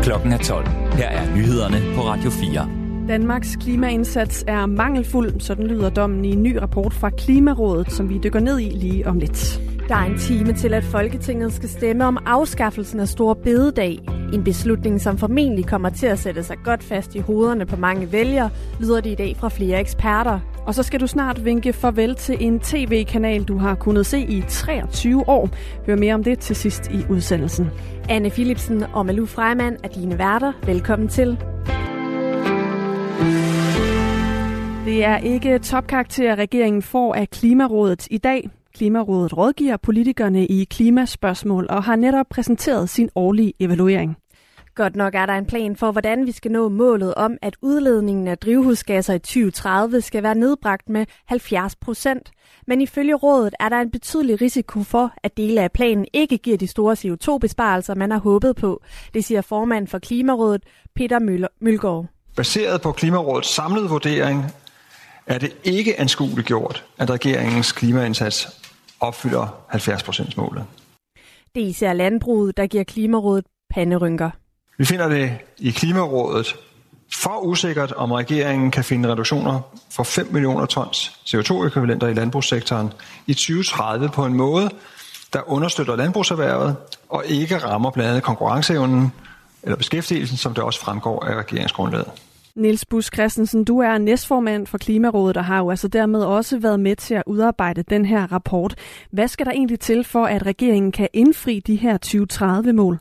Klokken er 12. Her er nyhederne på Radio 4. Danmarks klimaindsats er mangelfuld, sådan lyder dommen i en ny rapport fra Klimarådet, som vi dykker ned i lige om lidt. Der er en time til, at Folketinget skal stemme om afskaffelsen af Store Bededag. En beslutning, som formentlig kommer til at sætte sig godt fast i hovederne på mange vælgere, lyder det i dag fra flere eksperter. Og så skal du snart vinke farvel til en tv-kanal, du har kunnet se i 23 år. Hør mere om det til sidst i udsendelsen. Anne Philipsen og Malou Freimann er dine værter. Velkommen til. Det er ikke topkarakter, regeringen får af Klimarådet i dag. Klimarådet rådgiver politikerne i klimaspørgsmål og har netop præsenteret sin årlige evaluering. Godt nok er der en plan for, hvordan vi skal nå målet om, at udledningen af drivhusgasser i 2030 skal være nedbragt med 70%. Men ifølge rådet er der en betydelig risiko for, at dele af planen ikke giver de store CO2-besparelser, man har håbet på. Det siger formand for Klimarådet, Peter Mølgaard. Baseret på Klimarådets samlede vurdering er det ikke anskueliggjort, at regeringens klimaindsats opfylder 70%-målet. Det er især landbruget, der giver Klimarådet panderynker. Vi finder det i Klimarådet for usikkert, om regeringen kan finde reduktioner for 5 millioner tons CO2-ækvivalenter i landbrugssektoren i 2030 på en måde, der understøtter landbrugserhvervet og ikke rammer blandt andet konkurrenceevnen eller beskæftigelsen, som det også fremgår af regeringsgrundlaget. Niels Busk Christensen, du er næstformand for Klimarådet og har jo altså dermed også været med til at udarbejde den her rapport. Hvad skal der egentlig til for, at regeringen kan indfri de her 2030-mål?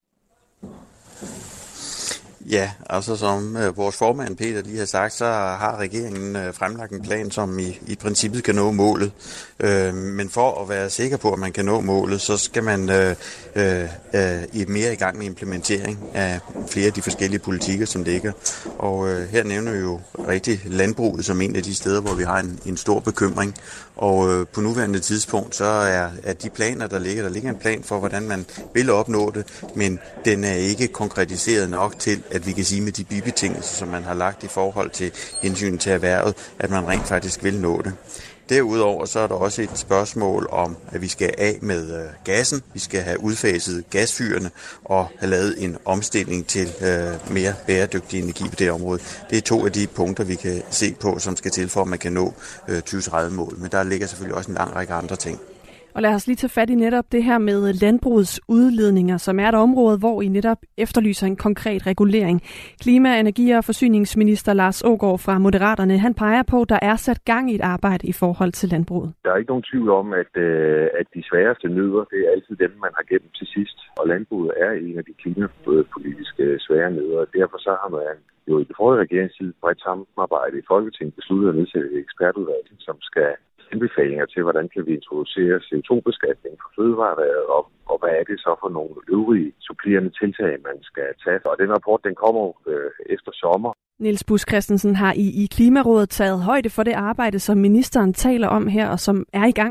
Ja, altså som vores formand Peter lige har sagt, så har regeringen fremlagt en plan, som i princippet kan nå målet. Men for at være sikker på, at man kan nå målet, så skal man mere i gang med implementering af flere af de forskellige politikker, som ligger. Og her nævner vi jo rigtig landbruget som en af de steder, hvor vi har en stor bekymring. Og på nuværende tidspunkt, så er de planer, der ligger en plan for, hvordan man vil opnå det, men den er ikke konkretiseret nok til, at vi kan sige med de bibetingelser, som man har lagt i forhold til hensyn til erhvervet, at man rent faktisk vil nå det. Derudover så er der også et spørgsmål om, at vi skal af med gassen. Vi skal have udfaset gasfyrene og have lavet en omstilling til mere bæredygtig energi på det område. Det er to af de punkter, vi kan se på, som skal til for, at man kan nå 2030-mål. Men der ligger selvfølgelig også en lang række andre ting. Og lad os lige tage fat i netop det her med landbrugets udledninger, som er et område, hvor I netop efterlyser en konkret regulering. Klima-, energi- og forsyningsminister Lars Aagaard fra Moderaterne, han peger på, at der er sat gang i et arbejde i forhold til landbruget. Der er ikke nogen tvivl om, at de sværeste nødder, det er altid dem, man har gemt til sidst. Og landbruget er en af de klimapolitiske svære nødder. Derfor så har man jo i det forrige regeringstid bredt samarbejde i Folketinget besluttet at nedsætte et ekspertudvalg, som skal anbefalinger til, hvordan kan vi introducere CO2-beskatning for fødevareerhvervet, og hvad er det så for nogle øvrige supplerende tiltag, man skal tage. Og den rapport, den kommer efter sommer. Niels Busk Christensen, har I Klimarådet taget højde for det arbejde, som ministeren taler om her, og som er i gang?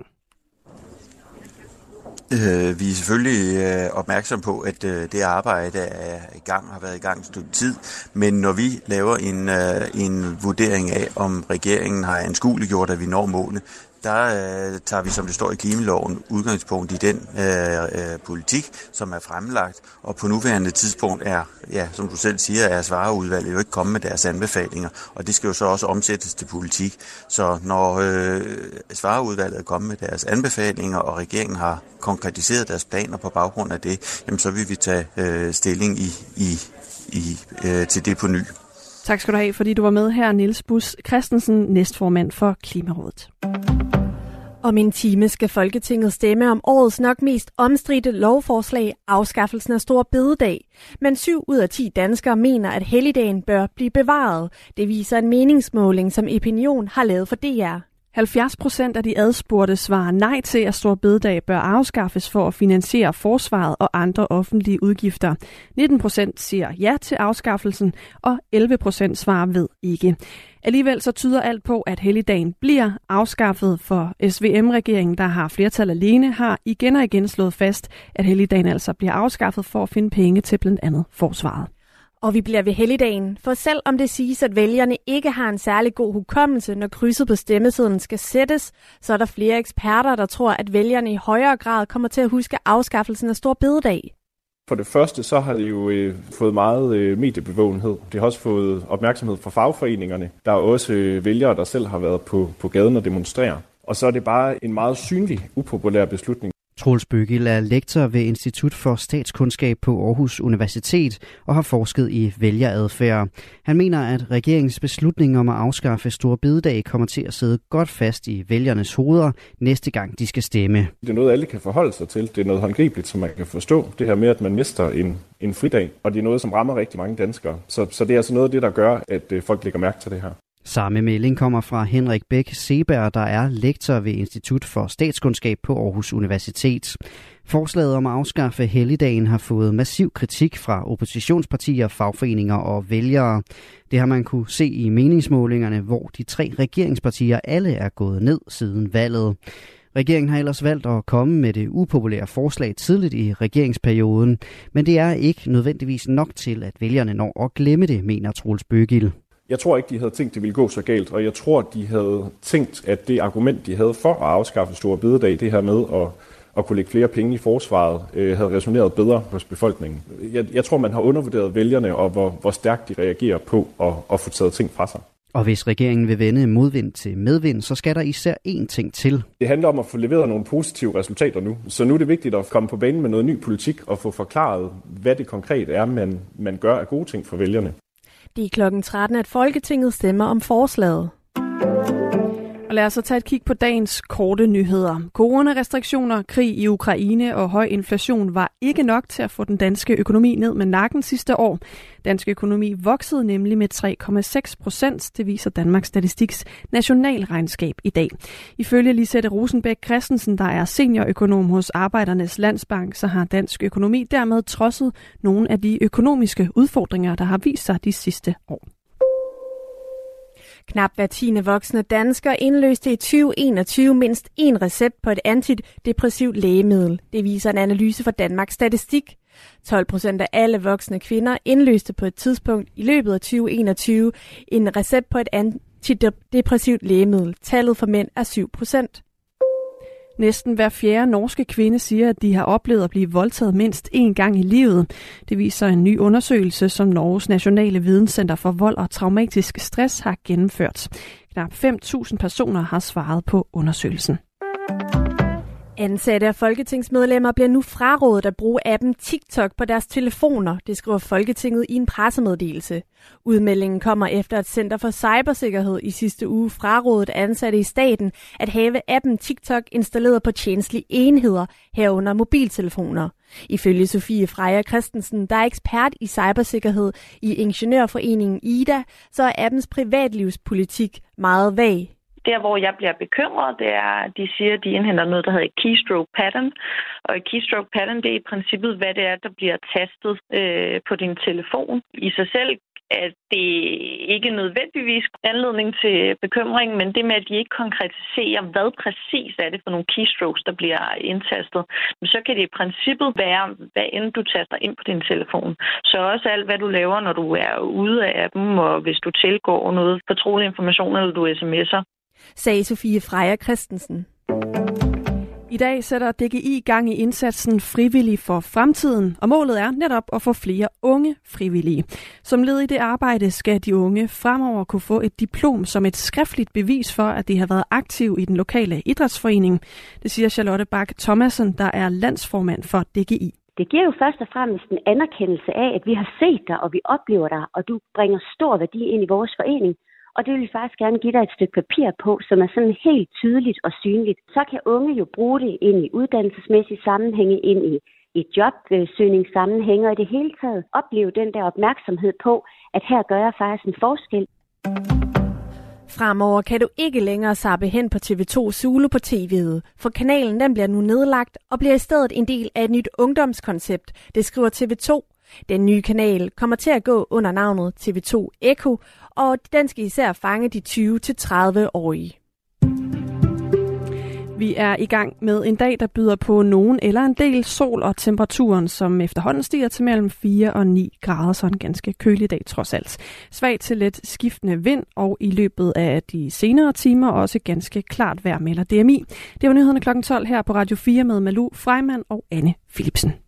Vi er selvfølgelig opmærksom på, at det arbejde er i gang, har været i gang et stykke tid. Men når vi laver en vurdering af, om regeringen har anskueliggjort, at vi når målene, der tager vi, som det står i klimaloven, udgangspunkt i den politik, som er fremlagt. Og på nuværende tidspunkt er, ja, som du selv siger, er Svarerudvalget jo ikke kommet med deres anbefalinger. Og det skal jo så også omsættes til politik. Så når Svarerudvalget er kommet med deres anbefalinger, og regeringen har konkretiseret deres planer på baggrund af det, jamen så vil vi tage stilling til det på ny. Tak skal du have, fordi du var med her, Niels Busk Christensen, næstformand for Klimarådet. Om en time skal Folketinget stemme om årets nok mest omstridte lovforslag, afskaffelsen af Store Bededag. Men 7 ud af 10 danskere mener, at helligdagen bør blive bevaret. Det viser en meningsmåling, som Opinion har lavet for DR. 70% af de adspurgte svarer nej til, at Store Bededag bør afskaffes for at finansiere forsvaret og andre offentlige udgifter. 19% siger ja til afskaffelsen, og 11% svarer ved ikke. Alligevel så tyder alt på, at helligdagen bliver afskaffet, for SVM-regeringen, der har flertal alene, har igen og igen slået fast, at helligdagen altså bliver afskaffet for at finde penge til blandt andet forsvaret. Og vi bliver ved helligdagen, for selv om det siges, at vælgerne ikke har en særlig god hukommelse, når krydset på stemmesedlen skal sættes, så er der flere eksperter, der tror, at vælgerne i højere grad kommer til at huske afskaffelsen af Store Bededag. For det første, så har det jo fået meget mediebevågenhed. Det har også fået opmærksomhed fra fagforeningerne. Der er også vælgere, der selv har været på gaden og demonstrere. Og så er det bare en meget synlig, upopulær beslutning. Troels Bøggild er lektor ved Institut for Statskundskab på Aarhus Universitet og har forsket i vælgeradfærd. Han mener, at regeringens beslutning om at afskaffe Store Bededag kommer til at sidde godt fast i vælgernes hoveder næste gang de skal stemme. Det er noget, alle kan forholde sig til. Det er noget håndgribeligt, som man kan forstå. Det her med, at man mister en fridag, og det er noget, som rammer rigtig mange danskere. Så det er altså noget af det, der gør, at folk lægger mærke til det her. Samme melding kommer fra Henrik Bæk Seberg, der er lektor ved Institut for Statskundskab på Aarhus Universitet. Forslaget om at afskaffe helligdagen har fået massiv kritik fra oppositionspartier, fagforeninger og vælgere. Det har man kunne se i meningsmålingerne, hvor de 3 regeringspartier alle er gået ned siden valget. Regeringen har ellers valgt at komme med det upopulære forslag tidligt i regeringsperioden, men det er ikke nødvendigvis nok til, at vælgerne når at glemme det, mener Troels Bøggild. Jeg tror ikke, de havde tænkt, det ville gå så galt, og jeg tror, de havde tænkt, at det argument, de havde for at afskaffe Store Bededag, det her med at kunne lægge flere penge i forsvaret, havde resoneret bedre hos befolkningen. Jeg tror, man har undervurderet vælgerne, og hvor stærkt de reagerer på at få taget ting fra sig. Og hvis regeringen vil vende modvind til medvind, så skal der især én ting til. Det handler om at få leveret nogle positive resultater nu. Så nu er det vigtigt at komme på banen med noget ny politik og få forklaret, hvad det konkret er, man gør af gode ting for vælgerne. Det er klokken 13, at Folketinget stemmer om forslaget. Og lad os så tage et kig på dagens korte nyheder. Coronarestriktioner, krig i Ukraine og høj inflation var ikke nok til at få den danske økonomi ned med nakken sidste år. Dansk økonomi voksede nemlig med 3,6%, det viser Danmarks Statistiks nationalregnskab i dag. Ifølge Lisette Rosenbæk Christensen, der er seniorøkonom hos Arbejdernes Landsbank, så har dansk økonomi dermed trodset nogle af de økonomiske udfordringer, der har vist sig de sidste år. Knap hver 10. voksne dansker indløste i 2021 mindst 1 recept på et antidepressivt lægemiddel. Det viser en analyse fra Danmarks Statistik. 12% af alle voksne kvinder indløste på et tidspunkt i løbet af 2021 en recept på et antidepressivt lægemiddel. Tallet for mænd er 7%. Næsten hver 4. norske kvinde siger, at de har oplevet at blive voldtaget mindst 1 gang i livet. Det viser en ny undersøgelse, som Norges Nationale Videnscenter for Vold og Traumatisk Stress har gennemført. Knap 5.000 personer har svaret på undersøgelsen. Ansatte og folketingsmedlemmer bliver nu frarådet at bruge appen TikTok på deres telefoner, det skriver Folketinget i en pressemeddelelse. Udmeldingen kommer efter, at Center for Cybersikkerhed i sidste uge frarådet ansatte i staten at have appen TikTok installeret på tjenestlige enheder, herunder mobiltelefoner. Ifølge Sofie Freja Christensen, der er ekspert i cybersikkerhed i Ingeniørforeningen IDA, så er appens privatlivspolitik meget vag. Der, hvor jeg bliver bekymret, det er, at de siger, at de indhenter noget, der hedder et keystroke pattern. Og et keystroke pattern, det er i princippet, hvad det er, der bliver tastet på din telefon. I sig selv er det ikke nødvendigvis anledning til bekymring, men det med, at de ikke konkretiserer, hvad præcis er det for nogle keystrokes, der bliver indtastet. Men så kan det i princippet være, hvad end du taster ind på din telefon. Så også alt, hvad du laver, når du er ude af appen, og hvis du tilgår noget fortrolig information, eller du sms'er. Sagde Sofie Freja Christensen. I dag sætter DGI gang i indsatsen Frivillig for Fremtiden, og målet er netop at få flere unge frivillige. Som led i det arbejde skal de unge fremover kunne få et diplom som et skriftligt bevis for, at de har været aktive i den lokale idrætsforening. Det siger Charlotte Bak Thomasen, der er landsformand for DGI. Det giver jo først og fremmest en anerkendelse af, at vi har set dig, og vi oplever dig, og du bringer stor værdi ind i vores forening. Og det vil vi faktisk gerne give dig et stykke papir på, som er sådan helt tydeligt og synligt. Så kan unge jo bruge det ind i uddannelsesmæssige sammenhænge, ind i jobsøgningssammenhænge, og i det hele taget opleve den der opmærksomhed på, at her gør jeg faktisk en forskel. Fremover kan du ikke længere zappe hen på TV2 Zulu på tv'et, for kanalen den bliver nu nedlagt og bliver i stedet en del af et nyt ungdomskoncept, det skriver TV2. Den nye kanal kommer til at gå under navnet TV2 Echo, og den skal især fange de 20-30-årige. Vi er i gang med en dag, der byder på nogen eller en del sol, og temperaturen, som efterhånden stiger til mellem 4 og 9 grader, så en ganske kølig dag trods alt. Svag til let skiftende vind, og i løbet af de senere timer også ganske klart vejr, melder DMI. Det var nyhederne kl. 12 her på Radio 4 med Malou Freimann og Anne Philipsen.